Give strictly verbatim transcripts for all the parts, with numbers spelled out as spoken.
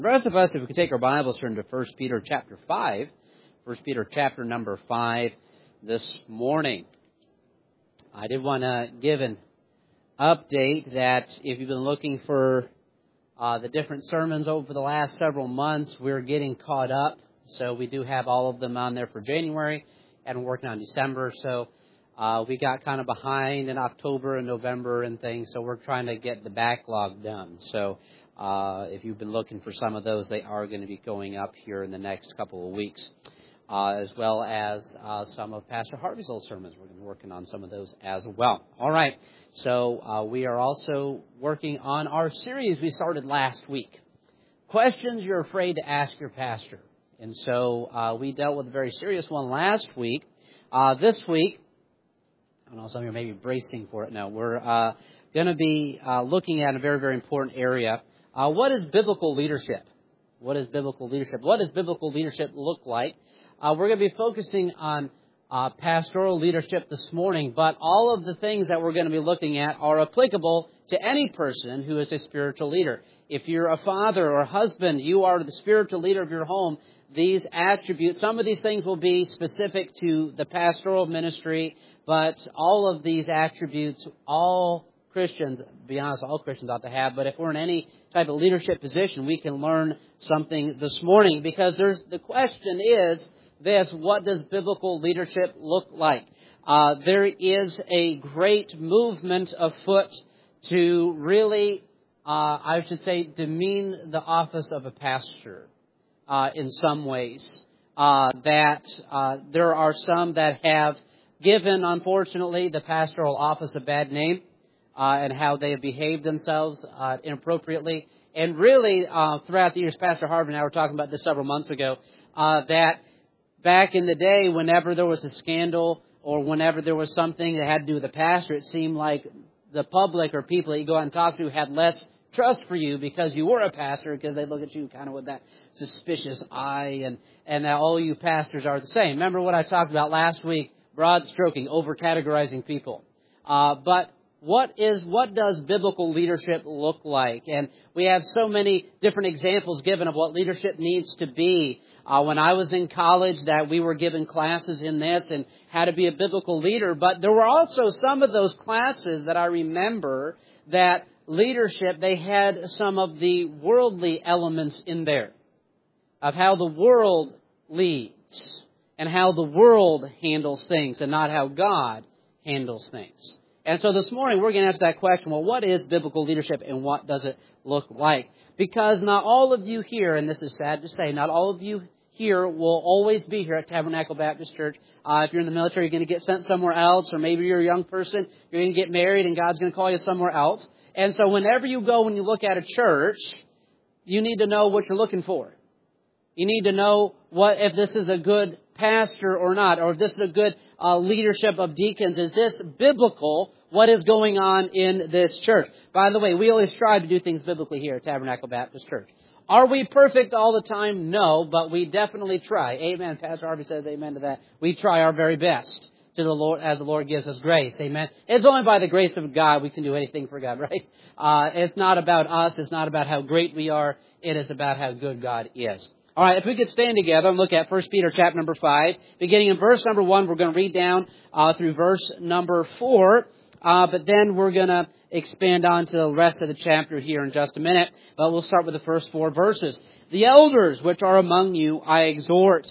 The rest of us, if we could take our Bibles, turn to First Peter chapter five. First Peter chapter number five this morning. I did want to give an update that if you've been looking for uh, the different sermons over the last several months, we're getting caught up. So we do have all of them on there for January, and we're working on December. So uh, we got kind of behind in October and November and things, so we're trying to get the backlog done. So Uh, if you've been looking for some of those, they are going to be going up here in the next couple of weeks, uh, as well as uh, some of Pastor Harvey's old sermons. We're going to be working on some of those as well. All right, so uh, we are also working on our series we started last week, Questions You're Afraid to Ask Your Pastor. And so uh, we dealt with a very serious one last week. Uh, this week, I don't know, some of you may be bracing for it now. We're uh, going to be uh, looking at a very, very important area. Uh, what is biblical leadership? What is biblical leadership? What does biblical leadership look like? Uh, we're going to be focusing on uh, pastoral leadership this morning, but all of the things that we're going to be looking at are applicable to any person who is a spiritual leader. If you're a father or husband, you are the spiritual leader of your home. These attributes, some of these things will be specific to the pastoral ministry, but all of these attributes, all Christians, to be honest, all Christians ought to have. But if we're in any type of leadership position, we can learn something this morning. Because there's the question is this: what does biblical leadership look like? Uh, there is a great movement afoot to really, uh, I should say, demean the office of a pastor uh, in some ways. Uh, that uh, there are some that have given, unfortunately, the pastoral office a bad name. Uh, and how they have behaved themselves uh, inappropriately. And really, uh, throughout the years, Pastor Harvey and I were talking about this several months ago, uh, that back in the day, whenever there was a scandal or whenever there was something that had to do with the pastor, it seemed like the public or people that you go out and talk to had less trust for you because you were a pastor, because they look at you kind of with that suspicious eye, and, and that all you pastors are the same. Remember what I talked about last week, broad stroking, over-categorizing people. Uh, but What is, what does biblical leadership look like? And we have so many different examples given of what leadership needs to be. Uh, when I was in college, that we were given classes in this and how to be a biblical leader. But there were also some of those classes that I remember that leadership, they had some of the worldly elements in there of how the world leads and how the world handles things and not how God handles things. And so this morning we're going to answer that question, well, what is biblical leadership and what does it look like? Because not all of you here, and this is sad to say, not all of you here will always be here at Tabernacle Baptist Church. Uh, if you're in the military, you're going to get sent somewhere else, or maybe you're a young person, you're going to get married and God's going to call you somewhere else. And so whenever you go and you look at a church, you need to know what you're looking for. You need to know what if this is a good pastor or not, or if this is a good uh, leadership of deacons. Is this biblical? What is going on in this church? By the way, we always strive to do things biblically here at Tabernacle Baptist Church. Are we perfect all the time? No, but we definitely try. Amen. Pastor Harvey says amen to that. We try our very best to the Lord as the Lord gives us grace. Amen. It's only by the grace of God we can do anything for God, right? Uh, it's not about us. It's not about how great we are. It is about how good God is. All right, if we could stand together and look at First Peter chapter number five, beginning in verse number one, we're going to read down uh, through verse number four, uh, but then we're going to expand on to the rest of the chapter here in just a minute. But we'll start with the first four verses. The elders which are among you I exhort,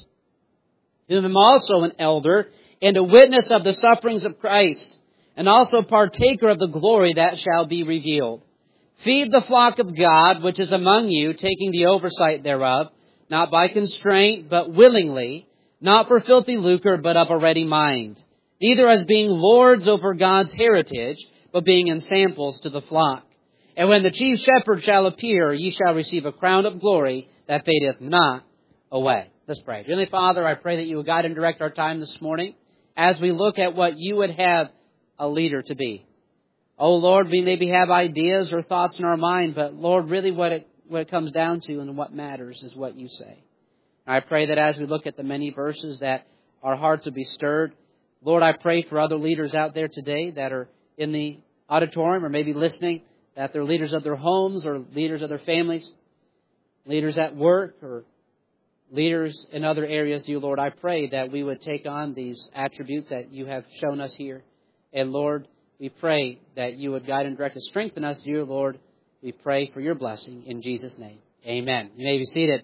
whom am also an elder, and a witness of the sufferings of Christ, and also partaker of the glory that shall be revealed. Feed the flock of God which is among you, taking the oversight thereof, not by constraint, but willingly, not for filthy lucre, but of a ready mind, neither as being lords over God's heritage, but being ensamples to the flock. And when the chief shepherd shall appear, ye shall receive a crown of glory that fadeth not away. Let's pray. Heavenly Father, I pray that you will guide and direct our time this morning as we look at what you would have a leader to be. Oh Lord, we maybe have ideas or thoughts in our mind, but Lord, really what it What it comes down to and what matters is what you say. And I pray that as we look at the many verses that our hearts will be stirred. Lord, I pray for other leaders out there today that are in the auditorium or maybe listening, that they're leaders of their homes or leaders of their families. leaders at work or leaders in other areas, dear Lord, I pray that we would take on these attributes that you have shown us here. And Lord, we pray that you would guide and direct us, strengthen us, dear Lord. We pray for your blessing in Jesus' name. Amen. You may be seated.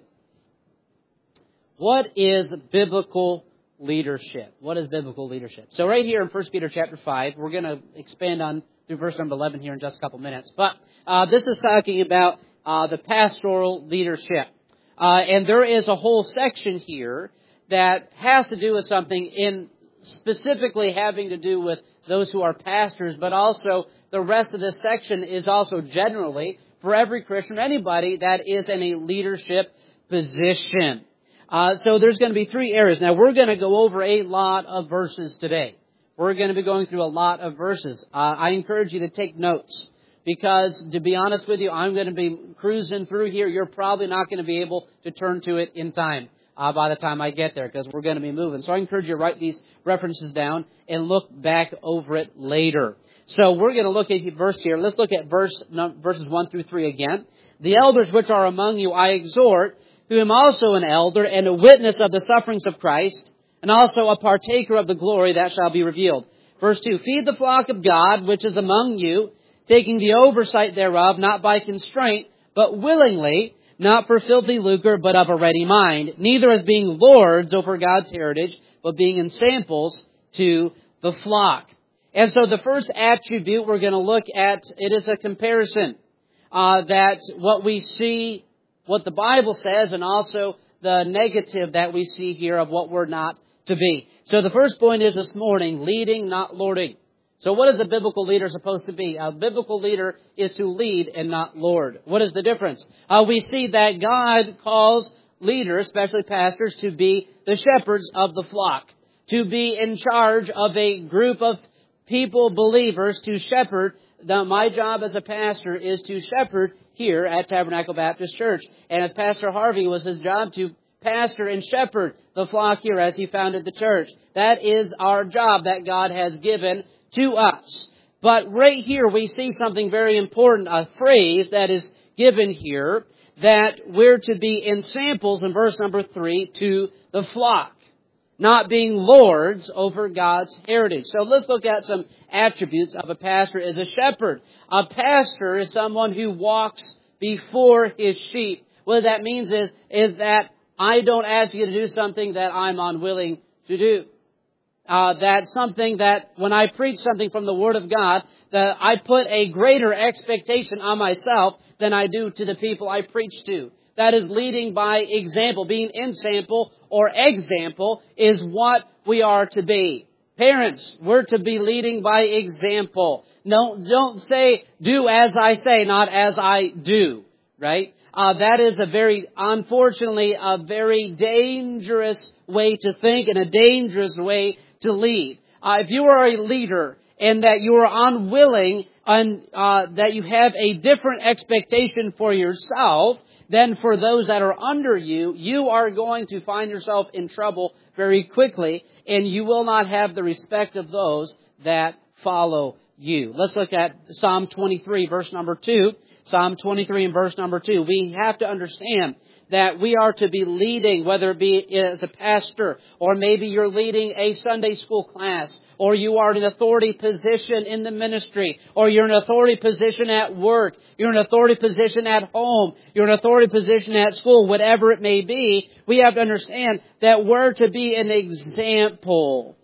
What is biblical leadership? What is biblical leadership? So right here in First Peter chapter five, we're going to expand on through verse number eleven here in just a couple minutes. But uh, this is talking about uh, the pastoral leadership. Uh, and there is a whole section here that has to do with something in specifically having to do with those who are pastors, but also the rest of this section is also generally for every Christian, anybody that is in a leadership position. Uh, so there's going to be three areas. Now we're going to go over a lot of verses today. We're going to be going through a lot of verses. Uh, I encourage you to take notes. Because, to be honest with you, I'm going to be cruising through here. You're probably not going to be able to turn to it in time uh, by the time I get there, because we're going to be moving. So I encourage you to write these references down and look back over it later. So we're going to look at verse here. Let's look at verse verses one through three again. The elders which are among you I exhort, who am also an elder and a witness of the sufferings of Christ, and also a partaker of the glory that shall be revealed. Verse two, feed the flock of God which is among you, taking the oversight thereof, not by constraint, but willingly, not for filthy lucre, but of a ready mind, neither as being lords over God's heritage, but being in samples to the flock. And so the first attribute we're going to look at, it is a comparison, uh, that what we see, what the Bible says, and also the negative that we see here of what we're not to be. So the first point is this morning, leading, not lording. So what is a biblical leader supposed to be? A biblical leader is to lead and not lord. What is the difference? Uh, we see that God calls leaders, especially pastors, to be the shepherds of the flock, to be in charge of a group of people, believers, to shepherd. Now, my job as a pastor is to shepherd here at Tabernacle Baptist Church. And as Pastor Harvey was his job to pastor and shepherd the flock here as he founded the church. That is our job that God has given to us. But right here we see something very important, a phrase that is given here, that we're to be in samples in verse number three to the flock, not being lords over God's heritage. So let's look at some attributes of a pastor as a shepherd. A pastor is someone who walks before his sheep. What that means is, is that I don't ask you to do something that I'm unwilling to do. Uh, that's something that when I preach something from the Word of God, that I put a greater expectation on myself than I do to the people I preach to. That is leading by example. Being in sample or example is what we are to be. Parents, we're to be leading by example. No, don't say, do as I say, not as I do. Right? Uh, that is a very, unfortunately, a very dangerous way to think and a dangerous way to lead. Uh, if you are a leader and that you are unwilling and uh, that you have a different expectation for yourself than for those that are under you, you are going to find yourself in trouble very quickly, and you will not have the respect of those that follow you. Let's look at Psalm twenty-three, verse number two. Psalm twenty-three and verse number two. We have to understand that we are to be leading, whether it be as a pastor, or maybe you're leading a Sunday school class, or you are in an authority position in the ministry, or you're in an authority position at work, you're in an authority position at home, you're in an authority position at school, whatever it may be. We have to understand that we're to be an example.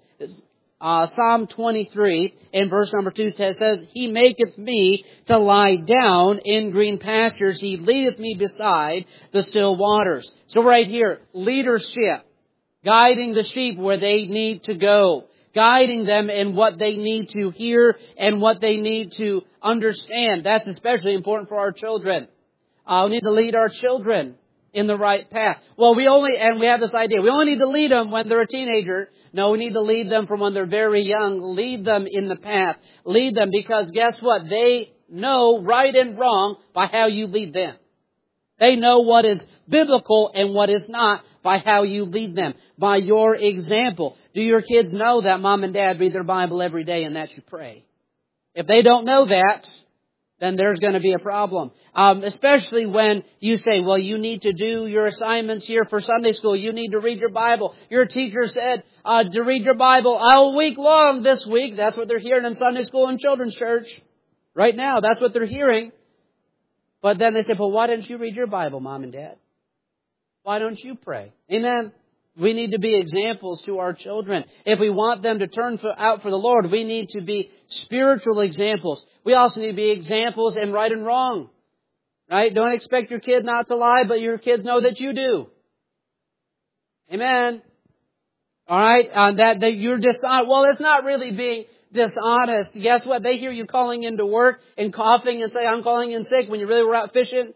Uh, Psalm twenty-three in verse number two says, He maketh me to lie down in green pastures. He leadeth me beside the still waters. So right here, leadership, guiding the sheep where they need to go, guiding them in what they need to hear and what they need to understand. That's especially important for our children. Uh, we need to lead our children in the right path. Well, we only, and we have this idea, we only need to lead them when they're a teenager. No, we need to lead them from when they're very young. Lead them in the path. Lead them because guess what? They know right and wrong by how you lead them. They know what is biblical and what is not by how you lead them, by your example. Do your kids know that mom and dad read their Bible every day and that you pray? If they don't know that, then there's going to be a problem. Um, especially when you say, well, you need to do your assignments here for Sunday school. You need to read your Bible. Your teacher said uh, to read your Bible all week long this week. That's what they're hearing in Sunday school and children's church. Right now, that's what they're hearing. But then they say, well, why didn't you read your Bible, Mom and Dad? Why don't you pray? Amen. We need to be examples to our children. If we want them to turn for, out for the Lord, we need to be spiritual examples. We also need to be examples in right and wrong. Right? Don't expect your kid not to lie, but your kids know that you do. Amen. All right? Uh, that, that you're dishonest. Well, it's not really being dishonest. Guess what? They hear you calling into work and coughing and say, I'm calling in sick when you really were out fishing.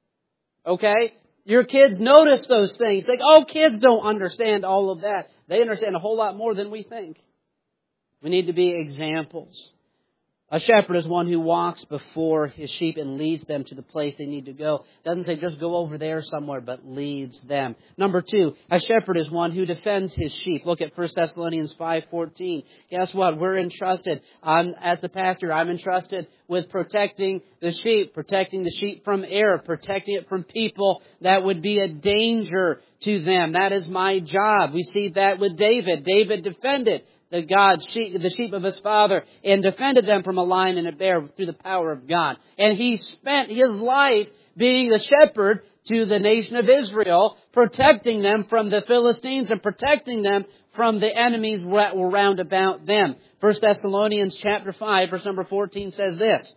Okay? Your kids notice those things. Like, oh, kids don't understand all of that. They understand a whole lot more than we think. We need to be examples. A shepherd is one who walks before his sheep and leads them to the place they need to go. Doesn't say just go over there somewhere, but leads them. Number two, a shepherd is one who defends his sheep. Look at First Thessalonians five fourteen. Guess what? We're entrusted. I'm, as the pastor, I'm entrusted with protecting the sheep, protecting the sheep from error, protecting it from people that would be a danger to them. That is my job. We see that with David. David defended the God, sheep, the sheep of his father, and defended them from a lion and a bear through the power of God. And he spent his life being the shepherd to the nation of Israel, protecting them from the Philistines and protecting them from the enemies that were round about them. First Thessalonians chapter five, verse number fourteen says this.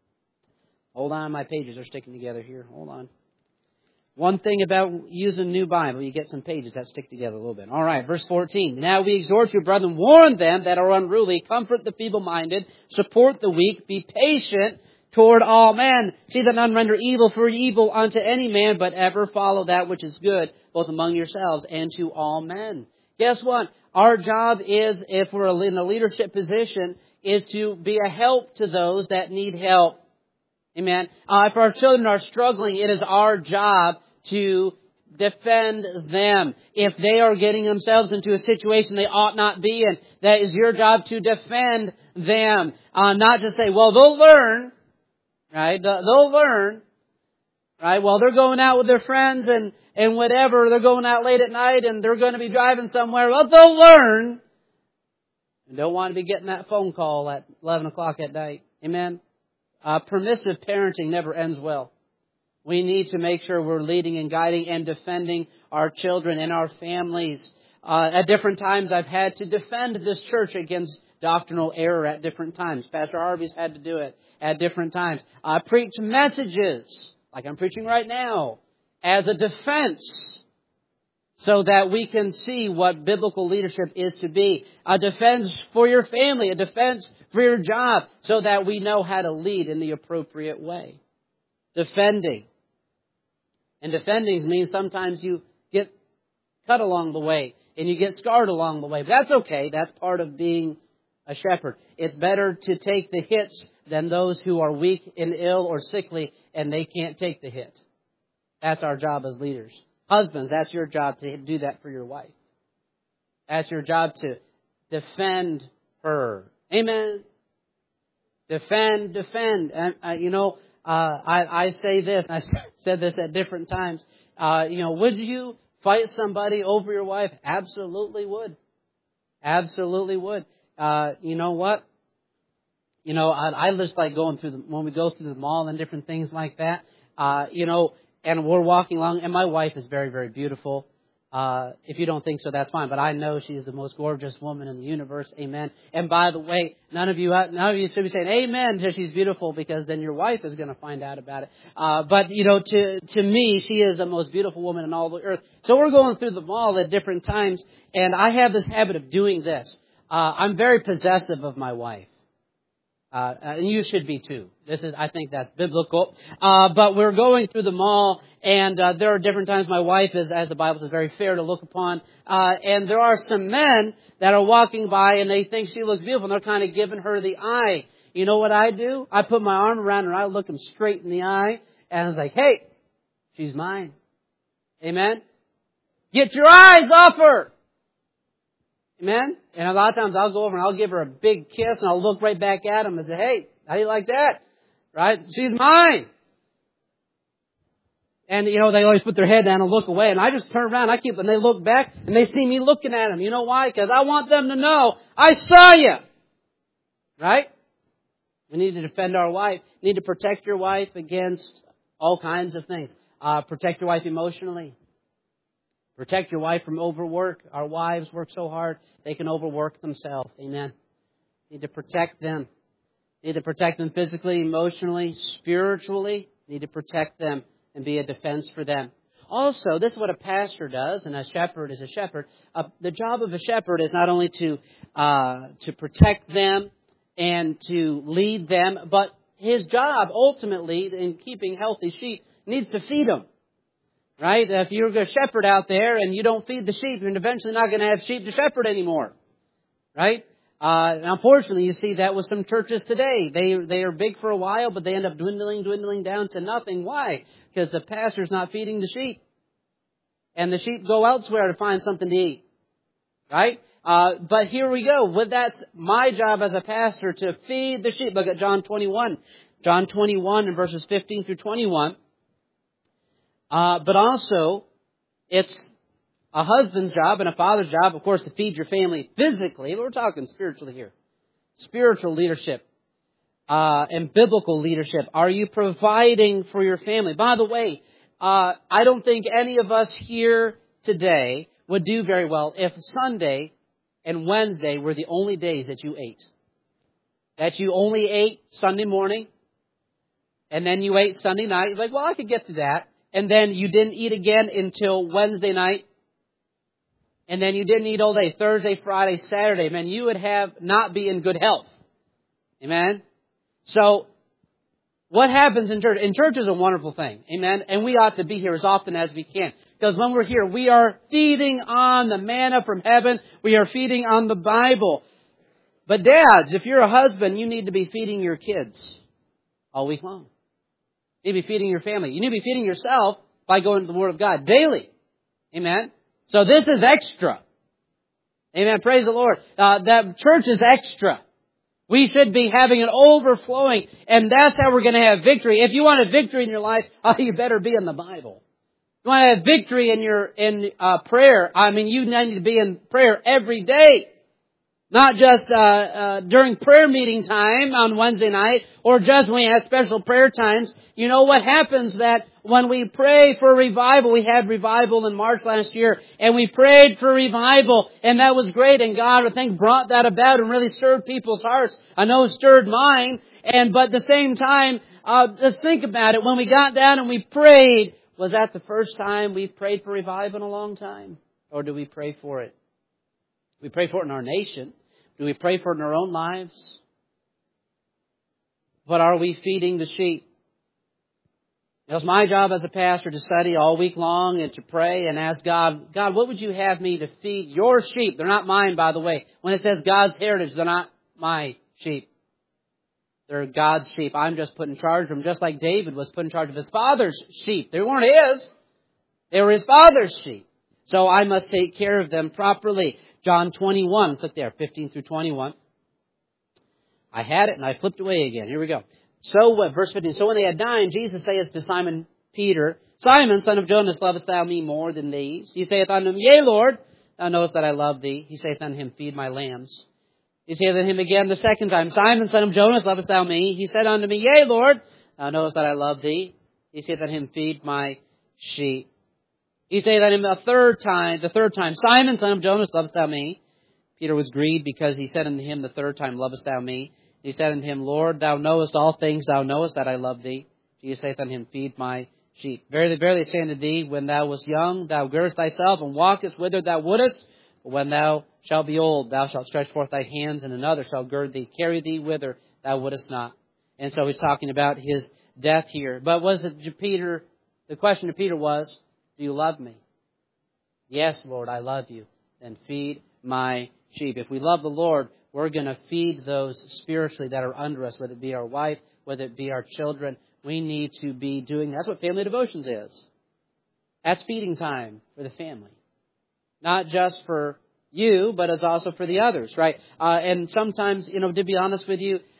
Hold on, my pages are sticking together here. Hold on. One thing about using New Bible, you get some pages that stick together a little bit. All right, verse fourteen. Now we exhort you, brethren, warn them that are unruly, comfort the feeble-minded, support the weak, be patient toward all men. See that none render evil for evil unto any man, but ever follow that which is good, both among yourselves and to all men. Guess what? Our job is, if we're in a leadership position, is to be a help to those that need help. Amen. Uh, if our children are struggling, it is our job to defend them. If they are getting themselves into a situation they ought not be in, that is your job to defend them. Uh, not just say, well, they'll learn, right? They'll learn, right? Well, they're going out with their friends and, and whatever. They're going out late at night and they're going to be driving somewhere. Well, they'll learn. And don't want to be getting that phone call at eleven o'clock at night. Amen. Uh, permissive parenting never ends well. We need to make sure we're leading and guiding and defending our children and our families. Uh, at different times, I've had to defend this church against doctrinal error at different times. Pastor Harvey's had to do it at different times. I preach messages, like I'm preaching right now, as a defense, so that we can see what biblical leadership is to be. A defense for your family, a defense for your job, so that we know how to lead in the appropriate way. Defending. And defending means sometimes you get cut along the way and you get scarred along the way. But that's okay. That's part of being a shepherd. It's better to take the hits than those who are weak and ill or sickly and they can't take the hit. That's our job as leaders. Husbands, that's your job to do that for your wife. That's your job to defend her. Amen. Defend, defend. And, uh, you know, uh, I, I say this, and I've said this at different times. Uh, you know, would you fight somebody over your wife? Absolutely would. Absolutely would. Uh, you know what? You know, I, I just like going through the, when we go through the mall and different things like that. Uh, you know, and we're walking along, and my wife is very, very beautiful. Uh, if you don't think so, that's fine. But I know she's the most gorgeous woman in the universe. Amen. And by the way, none of you, none of you should be saying amen to she's beautiful, because then your wife is going to find out about it. Uh, but you know, to, to me, she is the most beautiful woman in all the earth. So we're going through the mall at different times, and I have this habit of doing this. Uh, I'm very possessive of my wife. Uh, and you should be too. This is, I think that's biblical. Uh, but we're going through the mall, and uh, there are different times my wife is, as the Bible says, very fair to look upon. Uh, and there are some men that are walking by, and they think she looks beautiful, and they're kind of giving her the eye. You know what I do? I put my arm around her, and I look them straight in the eye, and I was like, hey, she's mine. Amen? Get your eyes off her! Amen? And a lot of times I'll go over and I'll give her a big kiss and I'll look right back at him and say, hey, how do you like that? right? She's mine. And, you know, they always put their head down and look away. And I just turn around, I keep, and they look back, and they see me looking at them. You know why? Because I want them to know, I saw you. Right? We need to defend our wife. We need to protect your wife against all kinds of things. Uh, protect your wife emotionally. Protect your wife from overwork. Our wives work so hard, they can overwork themselves. Amen. Need to protect them. Need to protect them physically, emotionally, spiritually. Need to protect them and be a defense for them. Also, this is what a pastor does, and a shepherd is a shepherd. Uh, the job of a shepherd is not only to uh, to protect them and to lead them, but his job ultimately in keeping healthy sheep needs to feed them. Right? If you're a shepherd out there and you don't feed the sheep, you're eventually not going to have sheep to shepherd anymore. Right? Uh, and unfortunately, you see that with some churches today. They they are big for a while, but they end up dwindling, dwindling down to nothing. Why? Because the pastor's not feeding the sheep. And the sheep go elsewhere to find something to eat. Right? Uh, but here we go. Well, that's my job as a pastor, to feed the sheep. Look at John twenty-one. John twenty-one and verses fifteen through twenty-one. Uh, but also, it's a husband's job and a father's job, of course, to feed your family physically. But we're talking spiritually here. Spiritual leadership uh, and biblical leadership. Are you providing for your family? By the way, uh, I don't think any of us here today would do very well if Sunday and Wednesday were the only days that you ate. That you only ate Sunday morning, and then you ate Sunday night. You're like, well, I could get to that. And then you didn't eat again until Wednesday night. And then you didn't eat all day, Thursday, Friday, Saturday. Man, you would have not be in good health. Amen? So, what happens in church? In church is a wonderful thing. Amen? And we ought to be here as often as we can. Because when we're here, we are feeding on the manna from heaven. We are feeding on the Bible. But dads, if you're a husband, you need to be feeding your kids all week long. You need to be feeding your family. You need to be feeding yourself by going to the Word of God daily. Amen? So this is extra. Amen. Praise the Lord. Uh, that church is extra. We should be having an overflowing, and that's how we're going to have victory. If you want a victory in your life, oh, you better be in the Bible. You want to have victory in your in uh, prayer. I mean, you need to be in prayer every day. Not just uh, uh, during prayer meeting time on Wednesday night, or just when we have special prayer times. You know what happens that when we pray for revival, we had revival in March last year, and we prayed for revival, and that was great, and God, I think, brought that about and really stirred people's hearts. I know it stirred mine, and but at the same time, uh, just think about it. When we got down and we prayed, was that the first time we prayed for revival in a long time? Or do we pray for it? We pray for it in our nation. Do we pray for it in our own lives? But are we feeding the sheep? It was my job as a pastor to study all week long and to pray and ask God, God, what would you have me to feed your sheep? They're not mine, by the way. When it says God's heritage, they're not my sheep. They're God's sheep. I'm just put in charge of them, just like David was put in charge of his father's sheep. They weren't his. They were his father's sheep. So I must take care of them properly. John twenty-one, let's look there, fifteen through twenty-one. I had it and I flipped away again. Here we go. So what? Verse fifteen. So when they had dined, Jesus saith to Simon Peter, Simon, son of Jonas, lovest thou me more than these? He saith unto him, Yea, Lord, thou knowest that I love thee. He saith unto him, Feed my lambs. He saith unto him again the second time, Simon, son of Jonas, lovest thou me? He said unto me, Yea, Lord, thou knowest that I love thee. He saith unto him, Feed my sheep. He saith unto him a third time, the third time, Simon, son of Jonas, lovest thou me? Peter was grieved because he said unto him the third time, Lovest thou me? He said unto him, Lord, thou knowest all things, thou knowest that I love thee. Jesus saith unto him, Feed my sheep. Verily, verily, I say unto thee, when thou wast young, thou girdest thyself and walkest whither thou wouldest. But when thou shalt be old, thou shalt stretch forth thy hands, and another shall gird thee, carry thee whither thou wouldest not. And so he's talking about his death here. But was it to Peter? The question to Peter was, do you love me? Yes, Lord, I love you. Then feed my sheep. If we love the Lord, we're going to feed those spiritually that are under us, whether it be our wife, whether it be our children. We need to be doing, that's what family devotions is. That's feeding time for the family. Not just for you, but it's also for the others, right? Uh, and sometimes, you know, to be honest with you,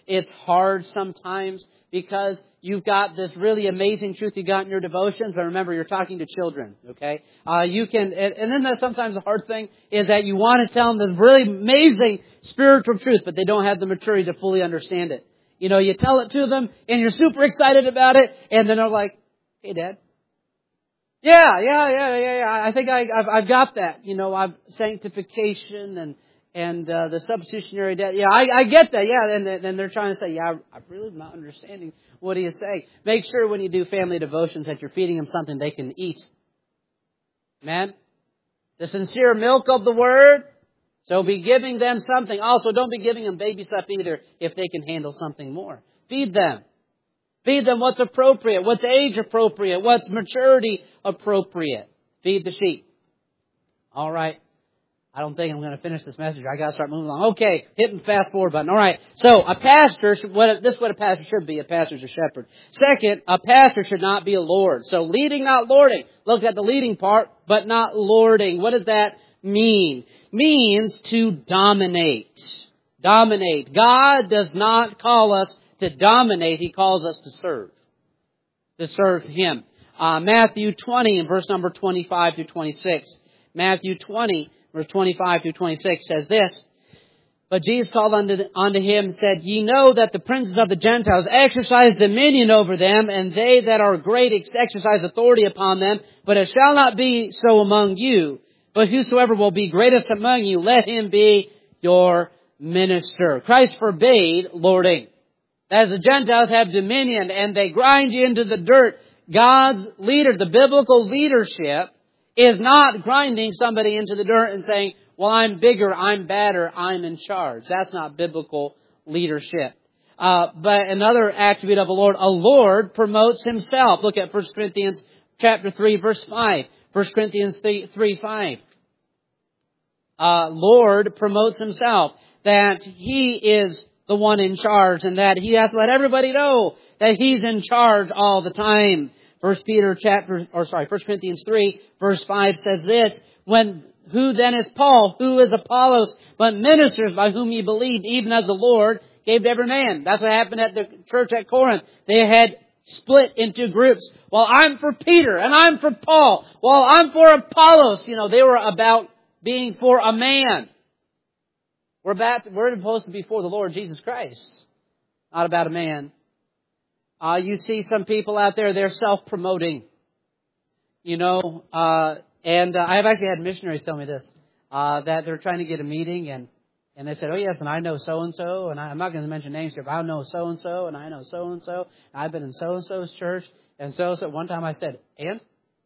It's hard sometimes because you've got this really amazing truth you got in your devotions, but remember, you're talking to children, okay? Uh, you can, and, and then that's sometimes the hard thing is that you want to tell them this really amazing spiritual truth, but they don't have the maturity to fully understand it. You know, you tell it to them, and you're super excited about it, and then they're like, "Hey, Dad." Yeah, yeah, yeah, yeah, yeah. I think I, I've, I've got that. You know, I've sanctification and and uh, the substitutionary death. Yeah, I, I get that. Yeah, and then they're trying to say, yeah, I, I really am not understanding what he is saying. Make sure when you do family devotions that you're feeding them something they can eat. Amen? The sincere milk of the Word. So be giving them something. Also, don't be giving them baby stuff either if they can handle something more. Feed them. Feed them what's appropriate, what's age appropriate, what's maturity appropriate. Feed the sheep. All right. I don't think I'm going to finish this message. I got to start moving along. Okay, hitting the fast forward button. All right. So a pastor, should, what, this is what a pastor should be. A pastor's a shepherd. Second, a pastor should not be a lord. So leading, not lording. Look at the leading part, but not lording. What does that mean? Means to dominate. Dominate. God does not call us to dominate. He calls us to serve. To serve Him. Uh, Matthew twenty in verse number twenty-five through twenty-six. Matthew twenty, verse twenty-five through twenty-six says this. But Jesus called unto, unto him and said, Ye know that the princes of the Gentiles exercise dominion over them, and they that are great exercise authority upon them. But it shall not be so among you. But whosoever will be greatest among you, let him be your minister. Christ forbade lording. As the Gentiles have dominion and they grind you into the dirt, God's leader, the biblical leadership, is not grinding somebody into the dirt and saying, well, I'm bigger, I'm better, I'm in charge. That's not biblical leadership. Uh, but another attribute of a Lord, a Lord promotes Himself. Look at First Corinthians chapter three, verse five. First Corinthians three, five. Uh, Lord promotes Himself, that He is the one in charge, and that He has to let everybody know that He's in charge all the time. First Peter chapter, or sorry, First Corinthians three, verse five says this, when, who then is Paul? Who is Apollos? But ministers by whom ye believed, even as the Lord gave to every man. That's what happened at the church at Corinth. They had split into groups. Well, I'm for Peter, and I'm for Paul. Well, I'm for Apollos. You know, they were about being for a man. We're about, we're supposed to be for the Lord Jesus Christ, not about a man. Uh, you see some people out there, they're self-promoting. You know, uh, and uh, I've actually had missionaries tell me this, uh, that they're trying to get a meeting, and, and they said, oh yes, and I know so-and-so, and I, I'm not going to mention names here, but I know so-and-so, and I know so-and-so, and I've been in so-and-so's church, and so-and-so. One time I said, and?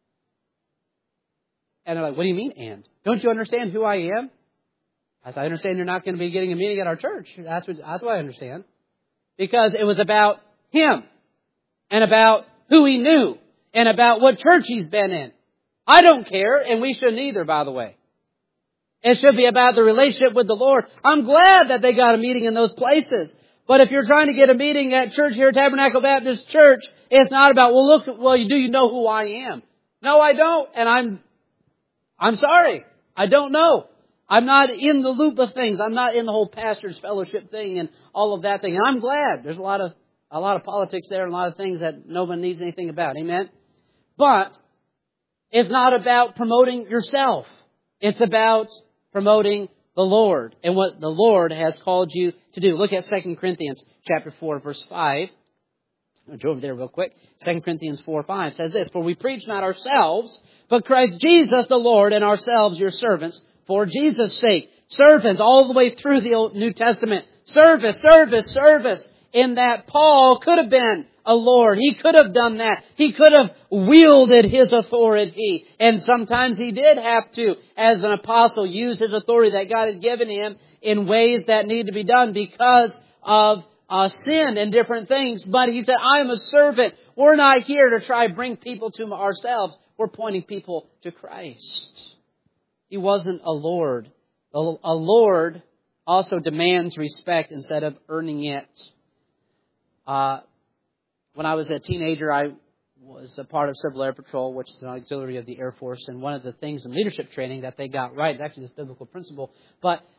And they're like, what do you mean, and? Don't you understand who I am? I said, I understand you're not going to be getting a meeting at our church. That's what, that's what I understand. Because it was about him, and about who he knew, and about what church he's been in. I don't care, and we shouldn't either, by the way. It should be about the relationship with the Lord. I'm glad that they got a meeting in those places. But if you're trying to get a meeting at church here, Tabernacle Baptist Church, it's not about, well, look, well, do you know who I am? No, I don't, and I'm, I'm sorry. I don't know. I'm not in the loop of things. I'm not in the whole pastor's fellowship thing and all of that thing. And I'm glad. There's a lot of a lot of politics there and a lot of things that nobody needs anything about. Amen? But it's not about promoting yourself. It's about promoting the Lord and what the Lord has called you to do. Look at Second Corinthians chapter four, verse five. I'll go over there real quick. Second Corinthians four, five says this, For we preach not ourselves, but Christ Jesus the Lord, and ourselves your servants, for Jesus' sake. Servants all the way through the Old New Testament. Service, service, service. In that Paul could have been a Lord. He could have done that. He could have wielded his authority. And sometimes he did have to, as an apostle, use his authority that God had given him in ways that need to be done because of uh, sin and different things. But he said, I am a servant. We're not here to try to bring people to ourselves. We're pointing people to Christ. He wasn't a Lord. A Lord also demands respect instead of earning it. Uh, when I was a teenager, I was a part of Civil Air Patrol, which is an auxiliary of the Air Force. And one of the things in leadership training that they got right, it's actually this biblical principle, but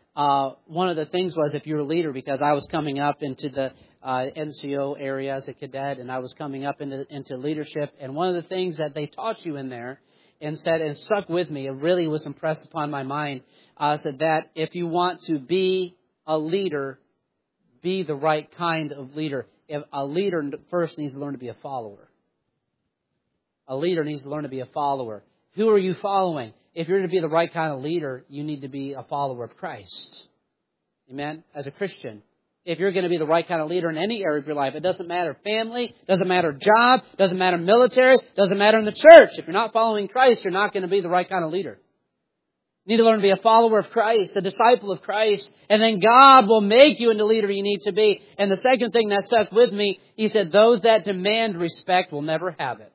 uh, one of the things was if you're a leader, because I was coming up into the uh, N C O area as a cadet, and I was coming up into, into leadership. And one of the things that they taught you in there and said, and stuck with me, it really was impressed upon my mind, uh, said that if you want to be a leader, be the right kind of leader. If a leader first needs to learn to be a follower. A leader needs to learn to be a follower. Who are you following? If you're to be the right kind of leader, you need to be a follower of Christ. Amen? As a Christian. If you're going to be the right kind of leader in any area of your life, it doesn't matter family, doesn't matter job, doesn't matter military, doesn't matter in the church. If you're not following Christ, you're not going to be the right kind of leader. You need to learn to be a follower of Christ, a disciple of Christ, and then God will make you into the leader you need to be. And the second thing that stuck with me, he said, those that demand respect will never have it.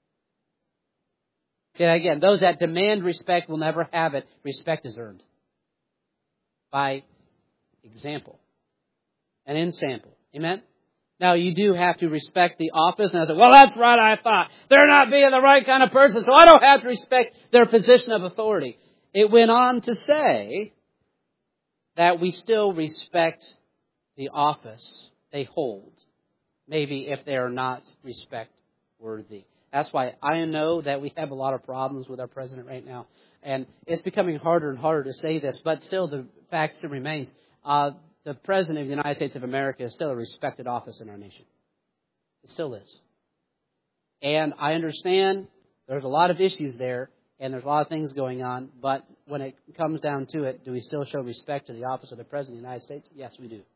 Say that again. Those that demand respect will never have it. Respect is earned by example and in sample. Amen? Now, you do have to respect the office. And I said, well, that's right, I thought. They're not being the right kind of person, so I don't have to respect their position of authority. It went on to say that we still respect the office they hold, maybe if they are not respect worthy. That's why I know that we have a lot of problems with our president right now. And it's becoming harder and harder to say this, but still the fact still remains. Uh, the President of the United States of America is still a respected office in our nation. It still is. And I understand there's a lot of issues there, and there's a lot of things going on, but when it comes down to it, do we still show respect to the office of the President of the United States? Yes, we do.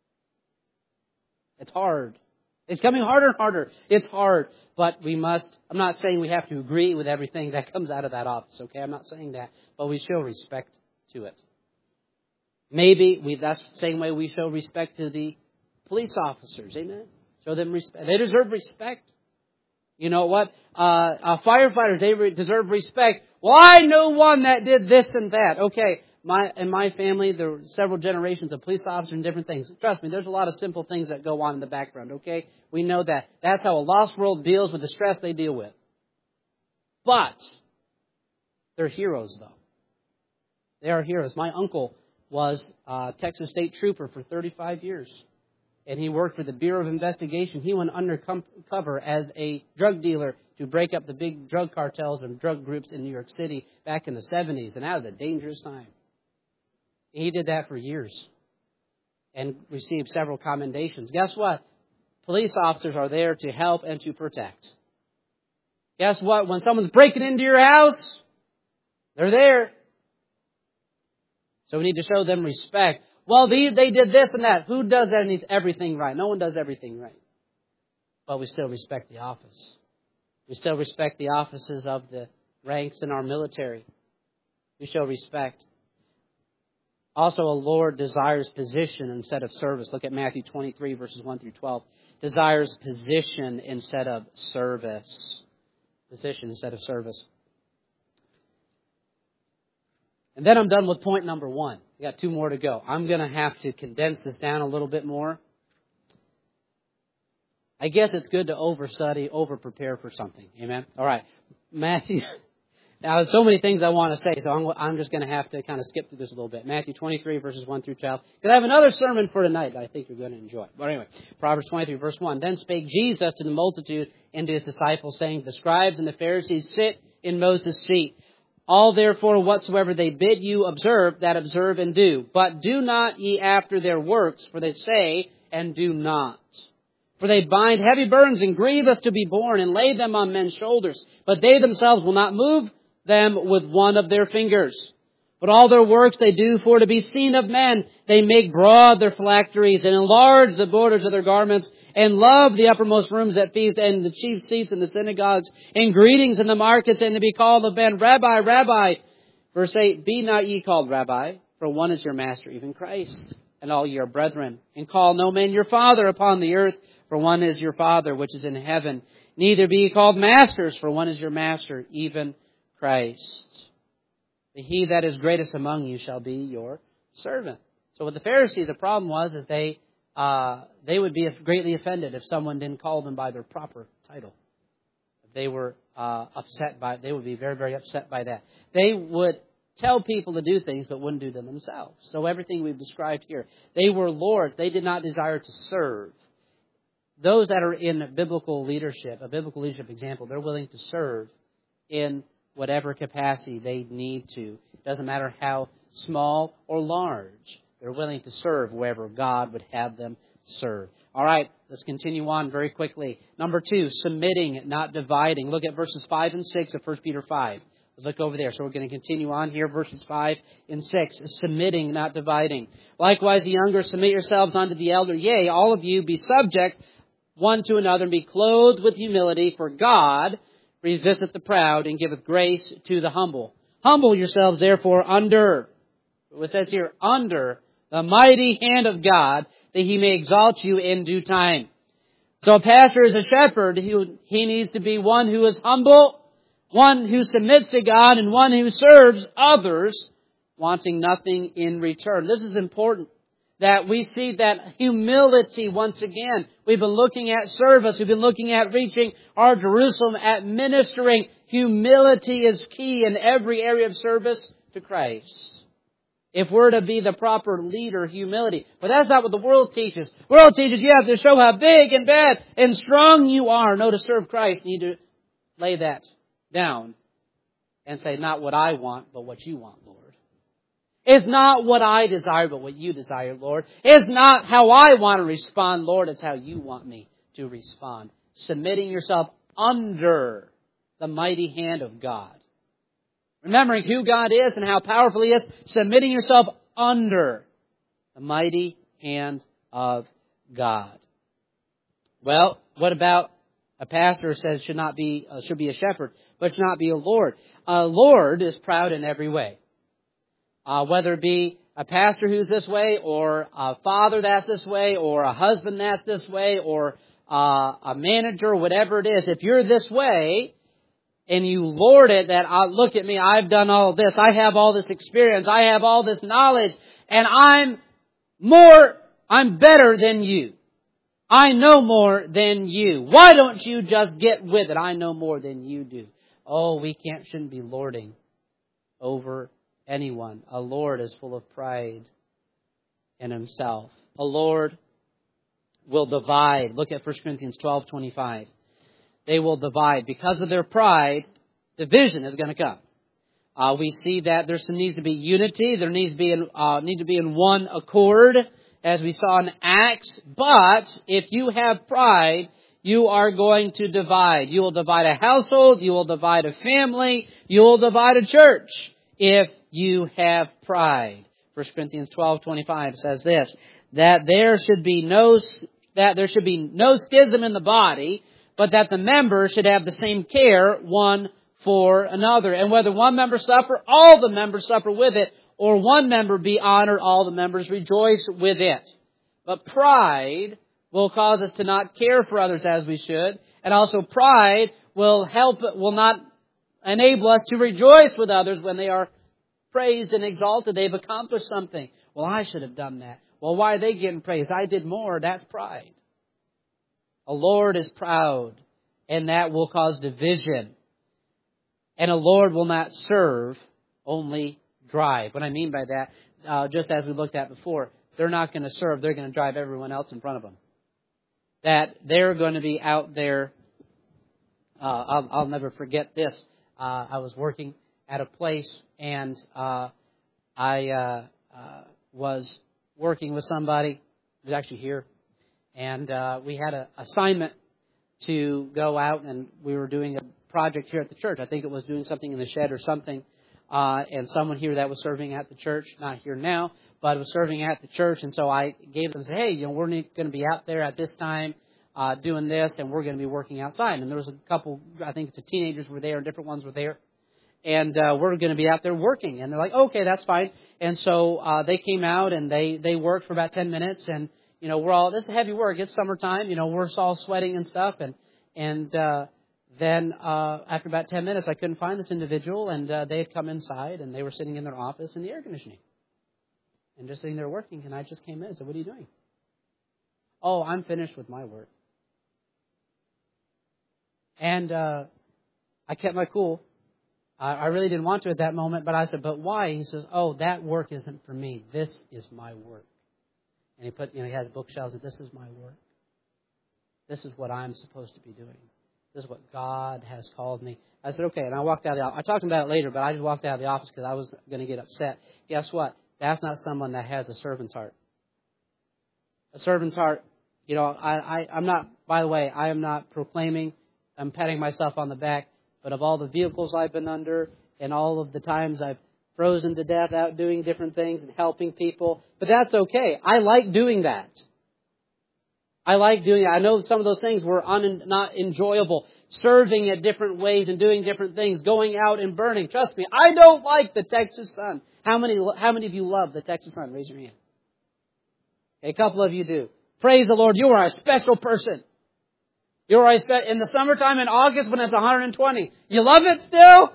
It's hard. It's coming harder and harder. It's hard, but we must, I'm not saying we have to agree with everything that comes out of that office, okay? I'm not saying that, but we show respect to it. Maybe we, that's the same way we show respect to the police officers, amen? Show them respect. They deserve respect. You know what? Uh, uh, firefighters, they re- deserve respect. Well, I know one that did this and that. Okay, my in my family, there were several generations of police officers and different things. Trust me, there's a lot of simple things that go on in the background, okay? We know that. That's how a lost world deals with the stress they deal with. But they're heroes, though. They are heroes. My uncle was a Texas State Trooper for thirty-five years. And he worked for the Bureau of Investigation. He went undercover as a drug dealer to break up the big drug cartels and drug groups in New York City back in the seventies. And that was a dangerous time. He did that for years and received several commendations. Guess what? Police officers are there to help and to protect. Guess what? When someone's breaking into your house, they're there. So we need to show them respect. Well, they, they did this and that. Who does everything right? No one does everything right. But we still respect the office. We still respect the offices of the ranks in our military. We show respect. Also, a Lord desires position instead of service. Look at Matthew twenty-three, verses one through twelve. Desires position instead of service. Position instead of service. And then I'm done with point number one. I got two more to go. I'm going to have to condense this down a little bit more. I guess it's good to overstudy, over-prepare for something. Amen? All right. Matthew. Now, there's so many things I want to say, so I'm, I'm just going to have to kind of skip through this a little bit. Matthew twenty-three, verses one through twelve. Because I have another sermon for tonight that I think you're going to enjoy. But anyway, Proverbs twenty-three, verse one. Then spake Jesus to the multitude and to his disciples, saying, the scribes and the Pharisees sit in Moses' seat. All therefore whatsoever they bid you observe, that observe and do. But do not ye after their works, for they say and do not. For they bind heavy burdens and grievous to be borne, and lay them on men's shoulders. But they themselves will not move them with one of their fingers. But all their works they do for to be seen of men. They make broad their phylacteries, and enlarge the borders of their garments, and love the uppermost rooms at feasts, and the chief seats in the synagogues, and greetings in the markets, and to be called of men, Rabbi, Rabbi. Verse eight, be not ye called Rabbi, for one is your master, even Christ, and all ye are brethren. And call no man your father upon the earth, for one is your Father which is in heaven. Neither be ye called masters, for one is your master, even Christ. He that is greatest among you shall be your servant. So with the Pharisees, the problem was is they uh, they would be greatly offended if someone didn't call them by their proper title. If they were uh, upset by, they would be very, very upset by that. They would tell people to do things but wouldn't do them themselves. So everything we've described here. They were lords. They did not desire to serve. Those that are in biblical leadership, a biblical leadership example, they're willing to serve in whatever capacity they need to. It doesn't matter how small or large. They're willing to serve wherever God would have them serve. All right, let's continue on very quickly. Number two, submitting, not dividing. Look at verses five and six of First Peter five. Let's look over there. So we're going to continue on here, verses five and six. Submitting, not dividing. Likewise, the younger, submit yourselves unto the elder. Yea, all of you be subject one to another, and be clothed with humility, for God resisteth the proud, and giveth grace to the humble. Humble yourselves, therefore, under, what it says here, under the mighty hand of God, that He may exalt you in due time. So a pastor is a shepherd. He, he needs to be one who is humble, one who submits to God, and one who serves others, wanting nothing in return. This is important, that we see that humility once again. We've been looking at service. We've been looking at reaching our Jerusalem, at ministering. Humility is key in every area of service to Christ. If we're to be the proper leader, humility. But that's not what the world teaches. The world teaches you have to show how big and bad and strong you are. No, to serve Christ, you need to lay that down and say, not what I want, but what you want, Lord. It's not what I desire, but what you desire, Lord. It's not how I want to respond, Lord. It's how you want me to respond. Submitting yourself under the mighty hand of God. Remembering who God is and how powerful He is. Submitting yourself under the mighty hand of God. Well, what about a pastor says should not be uh, should be a shepherd, but should not be a lord? A lord is proud in every way. Uh, whether it be a pastor who's this way, or a father that's this way, or a husband that's this way, or uh, a manager, whatever it is. If you're this way, and you lord it, that uh, look at me, I've done all this, I have all this experience, I have all this knowledge, and I'm more, I'm better than you. I know more than you. Why don't you just get with it? I know more than you do. Oh, we can't, shouldn't be lording over anyone. A lord is full of pride in himself. A lord will divide. Look at First Corinthians twelve twenty-five. They will divide. Because of their pride, division is going to come. Uh, we see that there needs to be unity. There needs to be in, uh, need to be in one accord, as we saw in Acts. But if you have pride, you are going to divide. You will divide a household. You will divide a family. You will divide a church if you have pride. First Corinthians twelve twenty-five says this, that there should be no that there should be no schism in the body, but that the members should have the same care one for another. And whether one member suffer, all the members suffer with it, or one member be honored, all the members rejoice with it. But pride will cause us to not care for others as we should, and also pride will help, will not enable us to rejoice with others when they are praised and exalted. They've accomplished something. Well, I should have done that. Well, why are they getting praised? I did more. That's pride. A lord is proud, and that will cause division. And a lord will not serve, only drive. What I mean by that, uh, just as we looked at before, they're not going to serve. They're going to drive everyone else in front of them. That they're going to be out there. Uh, I'll, I'll never forget this. Uh, I was working at a place, and uh, I uh, uh, was working with somebody. He was actually here. And uh, we had an assignment to go out, and we were doing a project here at the church. I think it was doing something in the shed or something. Uh, and someone here that was serving at the church, not here now, but was serving at the church. And so I gave them, hey, you know, we're going to be out there at this time uh, doing this, and we're going to be working outside. And there was a couple, I think the teenagers were there, and different ones were there. And uh, we're going to be out there working. And they're like, okay, that's fine. And so uh, they came out, and they, they worked for about ten minutes, and you know, we're all, this is heavy work. It's summertime. You know, we're all sweating and stuff. And, and, uh, then, uh, after about ten minutes, I couldn't find this individual, and, uh, they had come inside, and they were sitting in their office in the air conditioning. And just sitting there working, and I just came in and said, what are you doing? Oh, I'm finished with my work. And, uh, I kept my cool. I, I really didn't want to at that moment, but I said, but why? He says, oh, that work isn't for me. This is my work. And he put, you know, he has bookshelves and this is my work. This is what I'm supposed to be doing. This is what God has called me. I said, okay. And I walked out of the office. I talked about it later, but I just walked out of the office because I was going to get upset. Guess what? That's not someone that has a servant's heart. A servant's heart, you know, I, I, I'm not, by the way, I am not proclaiming, I'm patting myself on the back, but of all the vehicles I've been under and all of the times I've frozen to death out doing different things and helping people, but that's okay. I like doing that. I like doing it. I know some of those things were un, not enjoyable. Serving at different ways and doing different things. Going out and burning. Trust me, I don't like the Texas sun. How many, how many of you love the Texas sun? Raise your hand. A couple of you do. Praise the Lord. You are a special person. You are a spe- in the summertime in August when it's one hundred twenty. You love it still?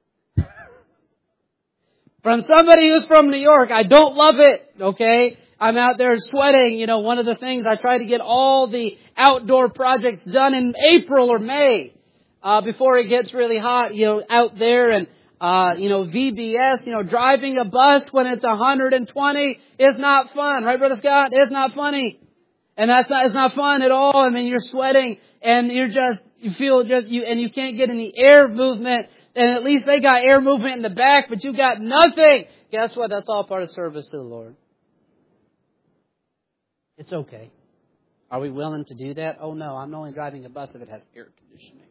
From somebody who's from New York, I don't love it. Okay? I'm out there sweating. You know, one of the things, I try to get all the outdoor projects done in April or May, uh, before it gets really hot, you know, out there. And, uh, you know, V B S, you know, driving a bus when it's one hundred twenty is not fun. Right, Brother Scott? It's not funny. And that's not, it's not fun at all. I mean, you're sweating and you're just, you feel just, you, and you can't get any air movement. And at least they got air movement in the back, but you got nothing. Guess what? That's all part of service to the Lord. It's okay. Are we willing to do that? Oh no, I'm only driving a bus if it has air conditioning.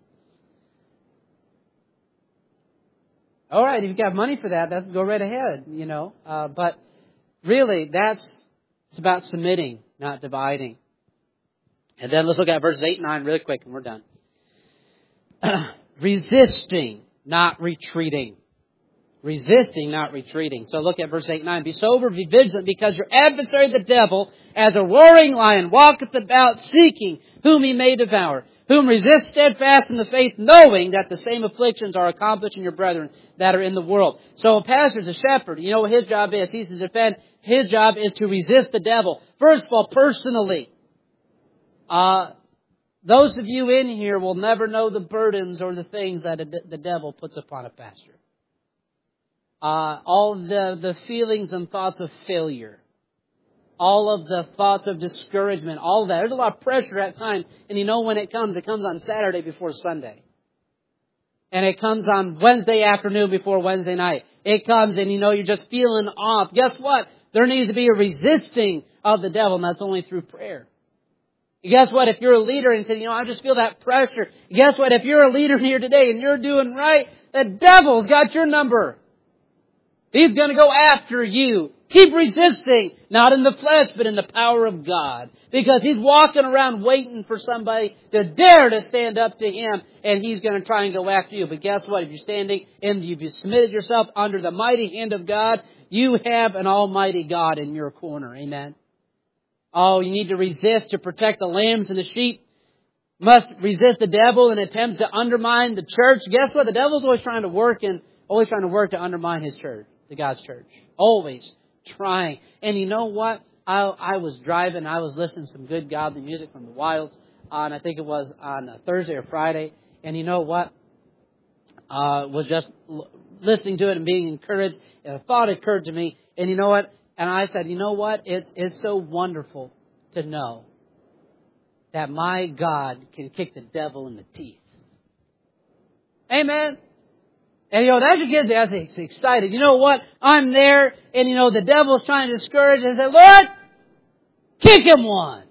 All right, if you've got money for that, that's go right ahead, you know. Uh, but really, that's it's about submitting, not dividing. And then let's look at verses eight and nine really quick, and we're done. Resisting, not retreating. Resisting, not retreating. So look at verse eight and nine. Be sober, be vigilant, because your adversary the devil, as a roaring lion, walketh about seeking whom he may devour. Whom resist steadfast in the faith, knowing that the same afflictions are accomplished in your brethren that are in the world. So a pastor is a shepherd. You know what his job is? He's to defend. His job is to resist the devil. First of all, personally. Uh, those of you in here will never know the burdens or the things that the devil puts upon a pastor. Uh, all the, the feelings and thoughts of failure. All of the thoughts of discouragement. All of that. There's a lot of pressure at times. And you know when it comes, it comes on Saturday before Sunday. And it comes on Wednesday afternoon before Wednesday night. It comes and you know you're just feeling off. Guess what? There needs to be a resisting of the devil, and that's only through prayer. Guess what? If you're a leader and say, you know, I just feel that pressure. Guess what? If you're a leader here today and you're doing right, the devil's got your number. He's going to go after you. Keep resisting, not in the flesh, but in the power of God. Because he's walking around waiting for somebody to dare to stand up to him, and he's going to try and go after you. But guess what? If you're standing and you've submitted yourself under the mighty hand of God, you have an almighty God in your corner. Amen. Oh, you need to resist to protect the lambs and the sheep. Must resist the devil in attempts to undermine the church. Guess what? The devil's always trying to work and always trying to work to undermine his church, the God's church. Always trying. And you know what? I, I was driving. I was listening to some good godly music from the Wilds on, I think it was on a Thursday or Friday. And you know what? Uh, was just l- listening to it and being encouraged. And a thought occurred to me. And you know what? And I said, you know what? It's, it's so wonderful to know that my God can kick the devil in the teeth. Amen. And, you know, that just gets us excited. You know what? I'm there, and, you know, the devil's trying to discourage, and I say, Lord, kick him one.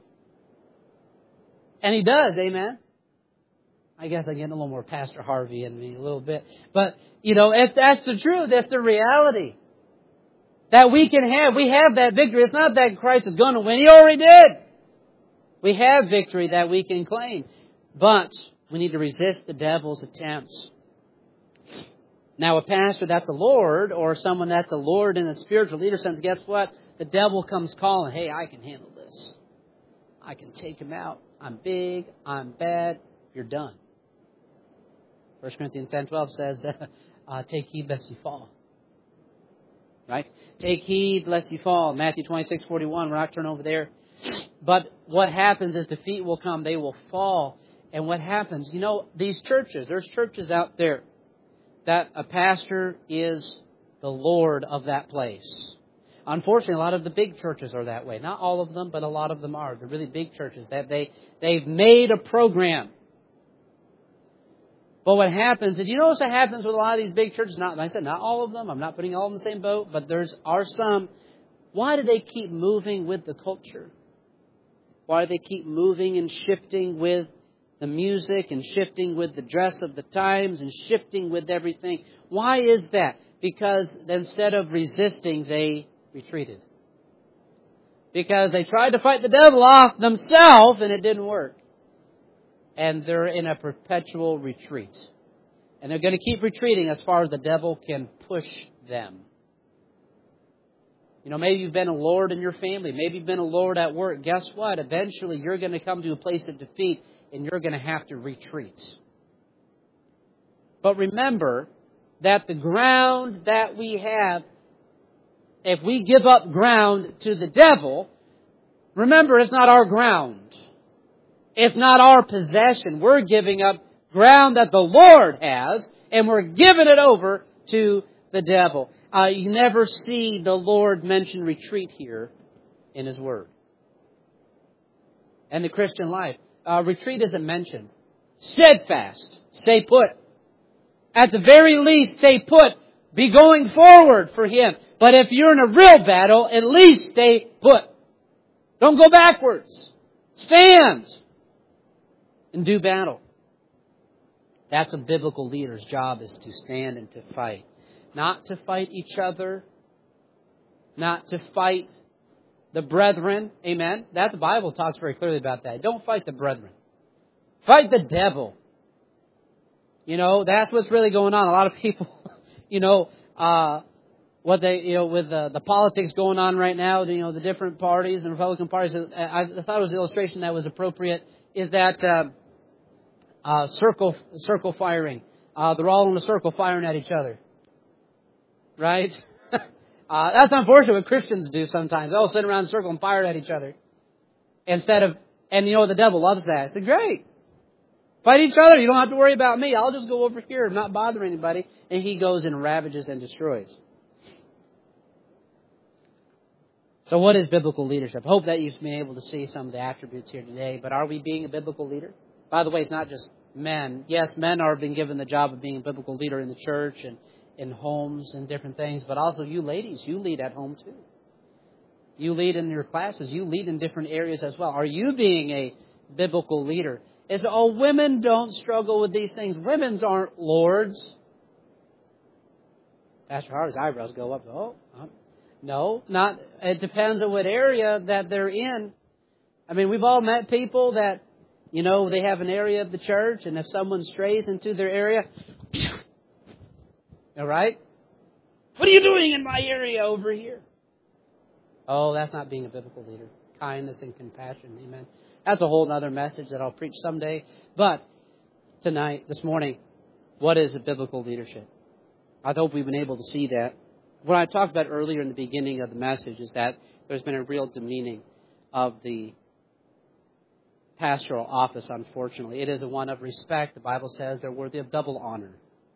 And he does, amen. I guess I'm getting a little more Pastor Harvey in me a little bit. But, you know, if that's the truth, that's the reality. That we can have. We have that victory. It's not that Christ is going to win. He already did. We have victory that we can claim. But we need to resist the devil's attempts. Now, a pastor that's a Lord, or someone that's a Lord in a spiritual leader sense, guess what? The devil comes calling, hey, I can handle this. I can take him out. I'm big. I'm bad. You're done. First Corinthians ten twelve says, uh, take heed lest you fall. Right? Take heed lest you fall. Matthew twenty-six forty-one. We're not turning over there. But what happens is defeat will come. They will fall. And what happens? You know, these churches, there's churches out there that a pastor is the Lord of that place. Unfortunately, a lot of the big churches are that way. Not all of them, but a lot of them are. The really big churches, that they, they've made a program. But what happens, and you notice what happens with a lot of these big churches, not, like I said, not all of them, I'm not putting all in the same boat, but there's are some. Why do they keep moving with the culture? Why do they keep moving and shifting with the music and shifting with the dress of the times and shifting with everything? Why is that? Because instead of resisting, they retreated. Because they tried to fight the devil off themselves and it didn't work. And they're in a perpetual retreat. And they're going to keep retreating as far as the devil can push them. You know, maybe you've been a lord in your family. Maybe you've been a lord at work. Guess what? Eventually you're going to come to a place of defeat and you're going to have to retreat. But remember that the ground that we have, if we give up ground to the devil, remember it's not our ground. It's not our possession. We're giving up ground that the Lord has, and we're giving it over to the devil. Uh, you never see the Lord mention retreat here in His Word. And the Christian life, uh, retreat isn't mentioned. Steadfast, stay put. At the very least, stay put. Be going forward for Him. But if you're in a real battle, at least stay put. Don't go backwards. Stand and do battle. That's a biblical leader's job, is to stand and to fight. Not to fight each other. Not to fight the brethren. Amen. That the Bible talks very clearly about that. Don't fight the brethren. Fight the devil. You know, that's what's really going on. A lot of people, you know, uh, what they, you know, with the, the politics going on right now, you know, the different parties and Republican parties, I, I thought it was an illustration that was appropriate, is that uh, uh, circle circle firing. Uh, they're all in a circle firing at each other. Right? uh, that's unfortunate what Christians do sometimes. They'll sit around in a circle and fire at each other. Instead of, and you know, the devil loves that. It's great. Fight each other. You don't have to worry about me. I'll just go over here and not bother anybody. And he goes and ravages and destroys. So what is biblical leadership? I hope that you've been able to see some of the attributes here today. But are we being a biblical leader? By the way, it's not just men. Yes, men are being given the job of being a biblical leader in the church and in homes and different things. But also you ladies, you lead at home too. You lead in your classes. You lead in different areas as well. Are you being a biblical leader? Is, oh, women don't struggle with these things. Women aren't lords. Pastor Hardy's eyebrows go up. Oh, no, not. It depends on what area that they're in. I mean, we've all met people that, you know, they have an area of the church, and if someone strays into their area, all right, what are you doing in my area over here? Oh, that's not being a biblical leader. Kindness and compassion, amen. That's a whole other message that I'll preach someday. But tonight, this morning, what is a biblical leadership? I hope we've been able to see that. What I talked about earlier in the beginning of the message is that there's been a real demeaning of the pastoral office, unfortunately. It is a one of respect. The Bible says they're worthy of double honor.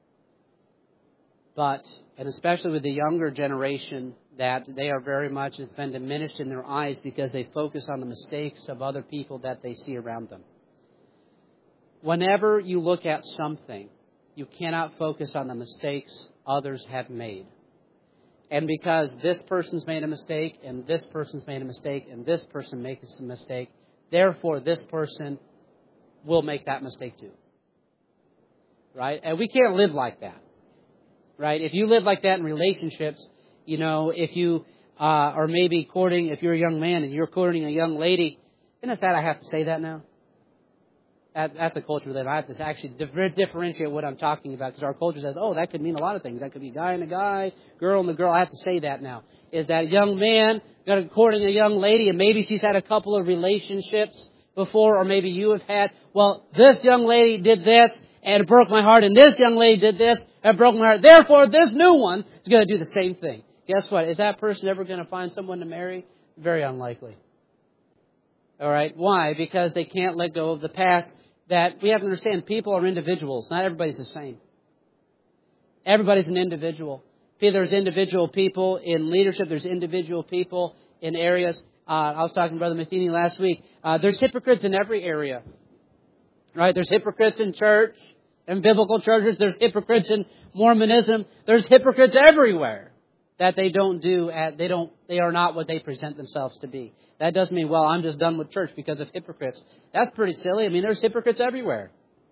But, and especially with the younger generation, that they are very much, it's been diminished in their eyes because they focus on the mistakes of other people that they see around them. Whenever you look at something, you cannot focus on the mistakes others have made. And because this person's made a mistake, and this person's made a mistake, and this person makes a mistake, therefore this person will make that mistake too. Right? And we can't live like that. Right? If you live like that in relationships, you know, if you uh, are maybe courting, if you're a young man and you're courting a young lady, isn't it sad I have to say that now? That, that's the culture we live in. I have to actually differentiate what I'm talking about because our culture says, oh, that could mean a lot of things. That could be guy and a guy, girl and a girl. I have to say that now. Is that young man courting a young lady and maybe she's had a couple of relationships before, or maybe you have had, well, this young lady did this and it broke my heart, and this young lady did this and it broke my heart. Therefore, this new one is going to do the same thing. Guess what? Is that person ever going to find someone to marry? Very unlikely. All right. Why? Because they can't let go of the past. That we have to understand, people are individuals. Not everybody's the same. Everybody's an individual. There's individual people in leadership. There's individual people in areas. Uh, I was talking to Brother Matheny last week. Uh, there's hypocrites in every area. Right? There's hypocrites in church, in biblical churches. There's hypocrites in Mormonism. There's hypocrites everywhere that they don't do. At, they don't. They are not what they present themselves to be. That doesn't mean, well, I'm just done with church because of hypocrites. That's pretty silly. I mean, there's hypocrites everywhere.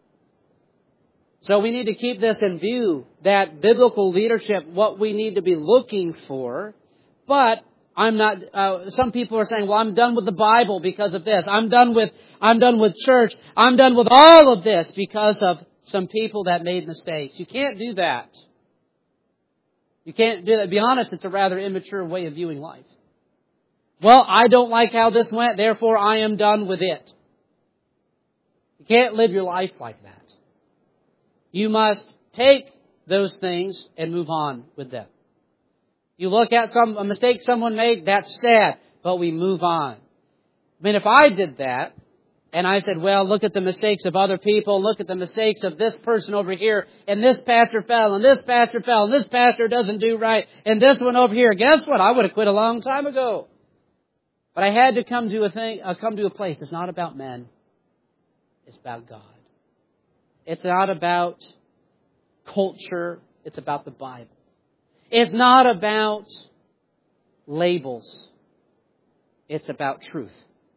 So we need to keep this in view, that biblical leadership, what we need to be looking for. But I'm not, uh, some people are saying, well, I'm done with the Bible because of this. I'm done with, I'm done with church. I'm done with all of this because of some people that made mistakes. You can't do that. You can't do that. To be honest, it's a rather immature way of viewing life. Well, I don't like how this went, therefore I am done with it. You can't live your life like that. You must take those things and move on with them. You look at some a mistake someone made, that's sad, but we move on. I mean, if I did that, and I said, well, look at the mistakes of other people, look at the mistakes of this person over here, and this pastor fell, and this pastor fell, and this pastor doesn't do right, and this one over here, guess what? I would have quit a long time ago. But I had to come to a thing, uh, come to a place. It's not about men. It's about God. It's not about culture. It's about the Bible. It's not about labels. It's about truth.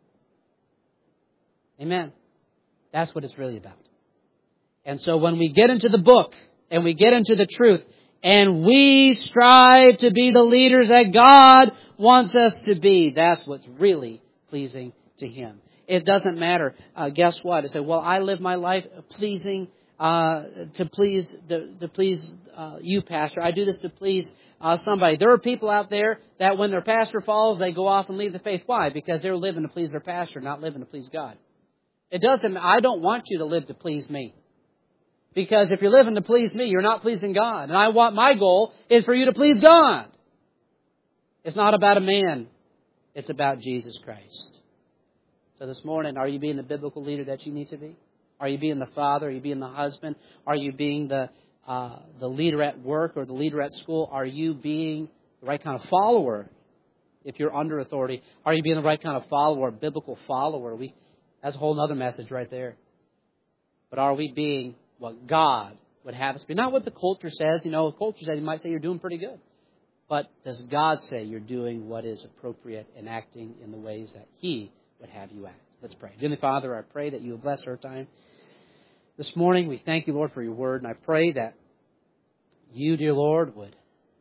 Amen. That's what it's really about. And so when we get into the book and we get into the truth and we strive to be the leaders that God wants us to be, that's what's really pleasing to Him. It doesn't matter. Uh, guess what? I say, well, I live my life pleasing uh, to please to, to please uh, you, Pastor. I do this to please uh, somebody. There are people out there that when their pastor falls, they go off and leave the faith. Why? Because they're living to please their pastor, not living to please God. It doesn't. I don't want you to live to please me. Because if you're living to please me, you're not pleasing God. And I want my goal is for you to please God. It's not about a man. It's about Jesus Christ. So this morning, are you being the biblical leader that you need to be? Are you being the father? Are you being the husband? Are you being the uh, the leader at work or the leader at school? Are you being the right kind of follower if you're under authority? Are you being the right kind of follower, biblical follower? We That's a whole other message right there. But are we being what God would have us be? Not what the culture says. You know, the culture says, you might say you're doing pretty good. But does God say you're doing what is appropriate and acting in the ways that He would have you act? Let's pray. Heavenly Father, I pray that you will bless our time. This morning, we thank you, Lord, for your word. And I pray that you, dear Lord, would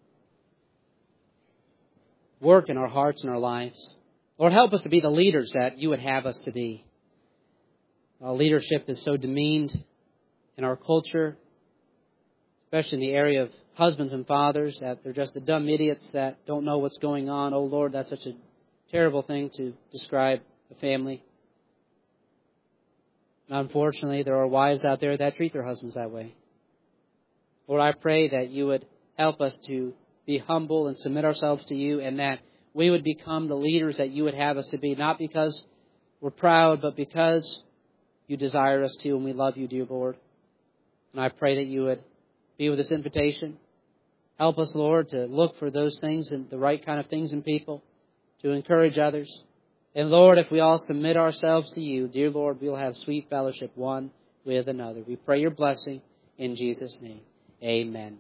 work in our hearts and our lives. Lord, help us to be the leaders that you would have us to be. Our leadership is so demeaned in our culture, especially in the area of husbands and fathers, that they're just the dumb idiots that don't know what's going on. Oh, Lord, that's such a terrible thing to describe a family. And unfortunately, there are wives out there that treat their husbands that way. Lord, I pray that you would help us to be humble and submit ourselves to you, and that we would become the leaders that you would have us to be, not because we're proud, but because you desire us to, and we love you, dear Lord. And I pray that you would be with this invitation. Help us, Lord, to look for those things and the right kind of things in people, to encourage others. And Lord, if we all submit ourselves to you, dear Lord, we'll have sweet fellowship one with another. We pray your blessing in Jesus' name. Amen.